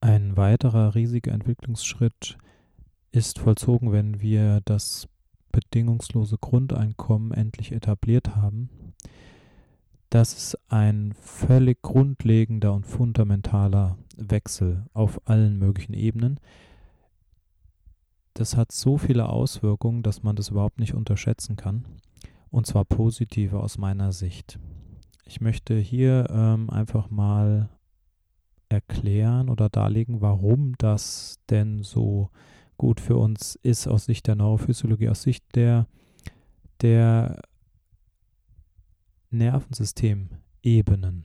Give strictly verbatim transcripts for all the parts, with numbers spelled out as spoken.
Ein weiterer riesiger Entwicklungsschritt ist vollzogen, wenn wir das bedingungslose Grundeinkommen endlich etabliert haben. Das ist ein völlig grundlegender und fundamentaler Wechsel auf allen möglichen Ebenen. Das hat so viele Auswirkungen, dass man das überhaupt nicht unterschätzen kann, und zwar positive aus meiner Sicht. Ich möchte hier ähm, einfach mal erklären oder darlegen, warum das denn so gut für uns ist aus Sicht der Neurophysiologie, aus Sicht der, der Nervensystemebenen.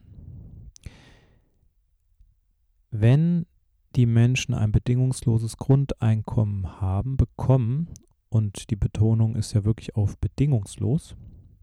Wenn die Menschen ein bedingungsloses Grundeinkommen haben, bekommen, und die Betonung ist ja wirklich auf bedingungslos,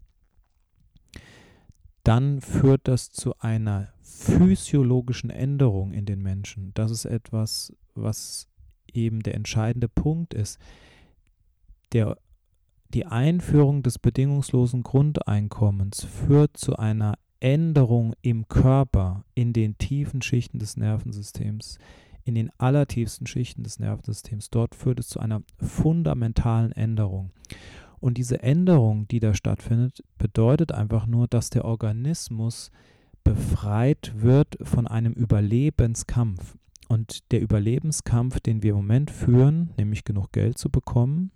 dann führt das zu einer physiologischen Änderung in den Menschen. Das ist etwas, was eben der entscheidende Punkt ist. Der, die Einführung des bedingungslosen Grundeinkommens führt zu einer Änderung im Körper, in den tiefen Schichten des Nervensystems, in den allertiefsten Schichten des Nervensystems. Dort führt es zu einer fundamentalen Änderung. Und diese Änderung, die da stattfindet, bedeutet einfach nur, dass der Organismus befreit wird von einem Überlebenskampf. Und der Überlebenskampf, den wir im Moment führen, nämlich genug Geld zu bekommen,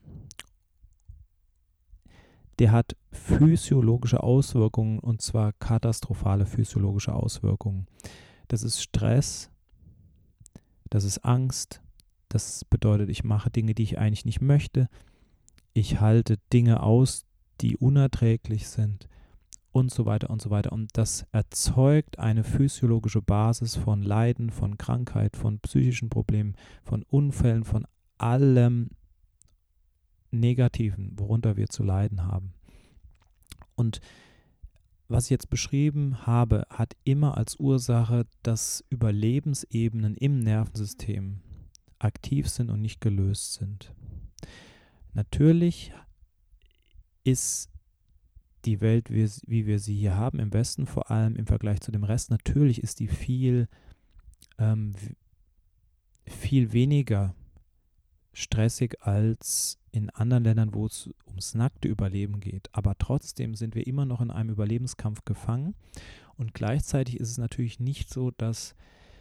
der hat physiologische Auswirkungen, und zwar katastrophale physiologische Auswirkungen. Das ist Stress, das ist Angst, das bedeutet, ich mache Dinge, die ich eigentlich nicht möchte, ich halte Dinge aus, die unerträglich sind und so weiter und so weiter. Und das erzeugt eine physiologische Basis von Leiden, von Krankheit, von psychischen Problemen, von Unfällen, von allem Negativen, worunter wir zu leiden haben. Und was ich jetzt beschrieben habe, hat immer als Ursache, dass Überlebensebenen im Nervensystem aktiv sind und nicht gelöst sind. Natürlich ist die Welt, wie wir sie hier haben, im Westen vor allem im Vergleich zu dem Rest, natürlich ist die viel, ähm, viel weniger stressig als in anderen Ländern, wo es ums nackte Überleben geht. Aber trotzdem sind wir immer noch in einem Überlebenskampf gefangen. Und gleichzeitig ist es natürlich nicht so, dass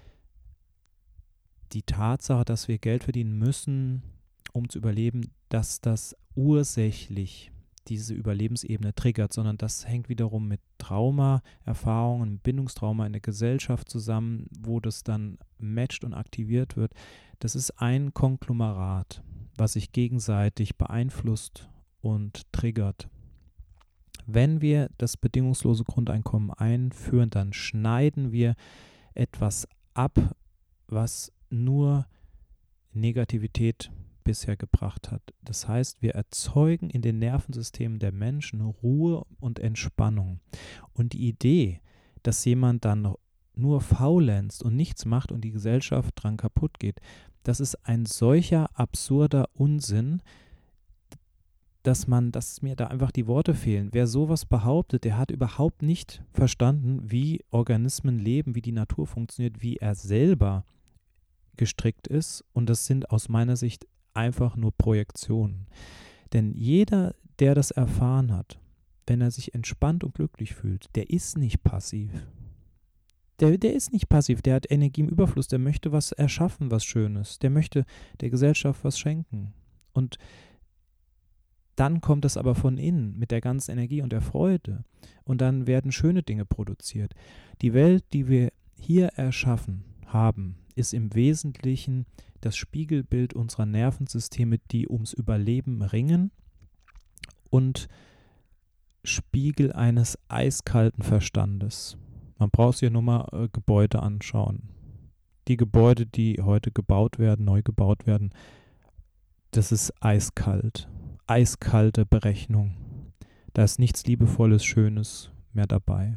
die Tatsache, dass wir Geld verdienen müssen, um zu überleben, dass das ursächlich diese Überlebensebene triggert, sondern das hängt wiederum mit Trauma-Erfahrungen, Bindungstrauma in der Gesellschaft zusammen, wo das dann matcht und aktiviert wird. Das ist ein Konglomerat, was sich gegenseitig beeinflusst und triggert. Wenn wir das bedingungslose Grundeinkommen einführen, dann schneiden wir etwas ab, was nur Negativität bisher gebracht hat. Das heißt, wir erzeugen in den Nervensystemen der Menschen Ruhe und Entspannung. Und die Idee, dass jemand dann nur faulenzt und nichts macht und die Gesellschaft dran kaputt geht, das ist ein solcher absurder Unsinn, dass man, dass mir da einfach die Worte fehlen. Wer sowas behauptet, der hat überhaupt nicht verstanden, wie Organismen leben, wie die Natur funktioniert, wie er selber gestrickt ist. Und das sind aus meiner Sicht einfach nur Projektionen. Denn jeder, der das erfahren hat, wenn er sich entspannt und glücklich fühlt, der ist nicht passiv. Der, der ist nicht passiv, der hat Energie im Überfluss, der möchte was erschaffen, was Schönes, der möchte der Gesellschaft was schenken. Und dann kommt es aber von innen mit der ganzen Energie und der Freude. Und dann werden schöne Dinge produziert. Die Welt, die wir hier erschaffen haben, ist im Wesentlichen das Spiegelbild unserer Nervensysteme, die ums Überleben ringen, und Spiegel eines eiskalten Verstandes. Man braucht sich ja nur mal äh, Gebäude anschauen. Die Gebäude, die heute gebaut werden, neu gebaut werden, das ist eiskalt. Eiskalte Berechnung. Da ist nichts Liebevolles, Schönes mehr dabei.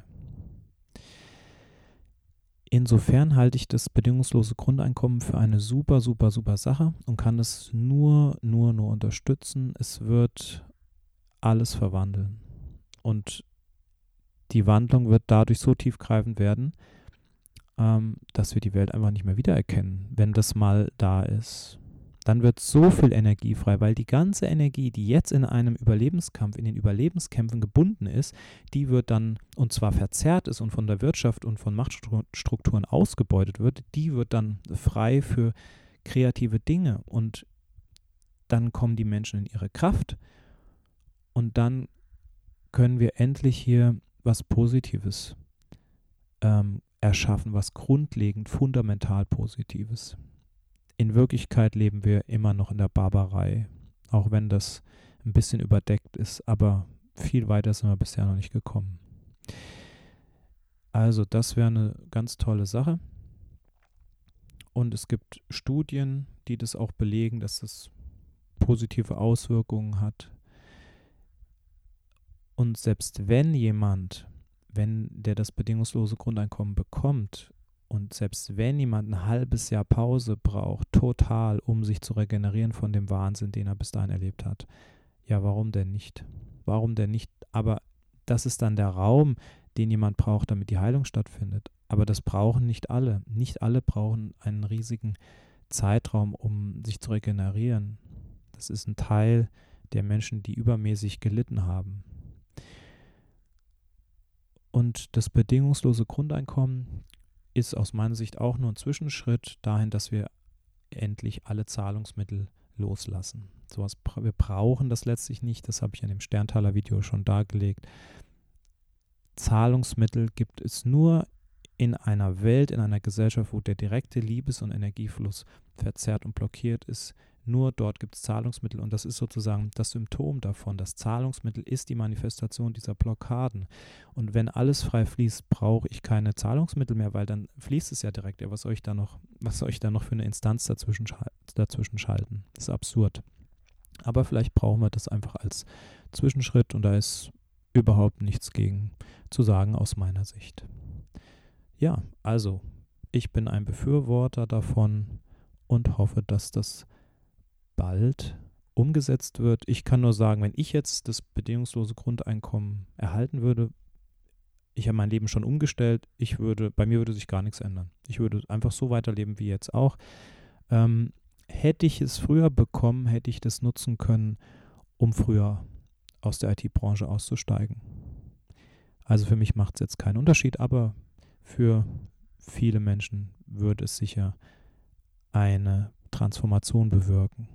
Insofern halte ich das bedingungslose Grundeinkommen für eine super, super, super Sache und kann es nur, nur, nur unterstützen. Es wird alles verwandeln. Und die Wandlung wird dadurch so tiefgreifend werden, ähm, dass wir die Welt einfach nicht mehr wiedererkennen, wenn das mal da ist. Dann wird so viel Energie frei, weil die ganze Energie, die jetzt in einem Überlebenskampf, in den Überlebenskämpfen gebunden ist, die wird dann, und zwar verzerrt ist und von der Wirtschaft und von Machtstrukturen ausgebeutet wird, die wird dann frei für kreative Dinge und dann kommen die Menschen in ihre Kraft und dann können wir endlich hier was Positives ähm, erschaffen, was grundlegend, fundamental Positives. In Wirklichkeit leben wir immer noch in der Barbarei, auch wenn das ein bisschen überdeckt ist, aber viel weiter sind wir bisher noch nicht gekommen. Also das wäre eine ganz tolle Sache. Und es gibt Studien, die das auch belegen, dass das positive Auswirkungen hat. Und selbst wenn jemand, wenn der das bedingungslose Grundeinkommen bekommt, und selbst wenn jemand ein halbes Jahr Pause braucht, total, um sich zu regenerieren von dem Wahnsinn, den er bis dahin erlebt hat, ja, warum denn nicht? Warum denn nicht? Aber das ist dann der Raum, den jemand braucht, damit die Heilung stattfindet. Aber das brauchen nicht alle. Nicht alle brauchen einen riesigen Zeitraum, um sich zu regenerieren. Das ist ein Teil der Menschen, die übermäßig gelitten haben. Und das bedingungslose Grundeinkommen ist aus meiner Sicht auch nur ein Zwischenschritt dahin, dass wir endlich alle Zahlungsmittel loslassen. Sowas, wir brauchen das letztlich nicht, das habe ich in dem Sterntaler-Video schon dargelegt. Zahlungsmittel gibt es nur in einer Welt, in einer Gesellschaft, wo der direkte Liebes- und Energiefluss verzerrt und blockiert ist. Nur dort gibt es Zahlungsmittel und das ist sozusagen das Symptom davon. Das Zahlungsmittel ist die Manifestation dieser Blockaden. Und wenn alles frei fließt, brauche ich keine Zahlungsmittel mehr, weil dann fließt es ja direkt. Ja, was soll ich da noch, was soll ich da noch für eine Instanz dazwischen, dazwischen schalten? Das ist absurd. Aber vielleicht brauchen wir das einfach als Zwischenschritt und da ist überhaupt nichts gegen zu sagen aus meiner Sicht. Ja, also ich bin ein Befürworter davon und hoffe, dass das bald umgesetzt wird. Ich kann nur sagen, wenn ich jetzt das bedingungslose Grundeinkommen erhalten würde, ich habe mein Leben schon umgestellt, ich würde, bei mir würde sich gar nichts ändern. Ich würde einfach so weiterleben wie jetzt auch. Ähm, hätte ich es früher bekommen, hätte ich das nutzen können, um früher aus der I T-Branche auszusteigen. Also für mich macht es jetzt keinen Unterschied, aber für viele Menschen würde es sicher eine Transformation bewirken.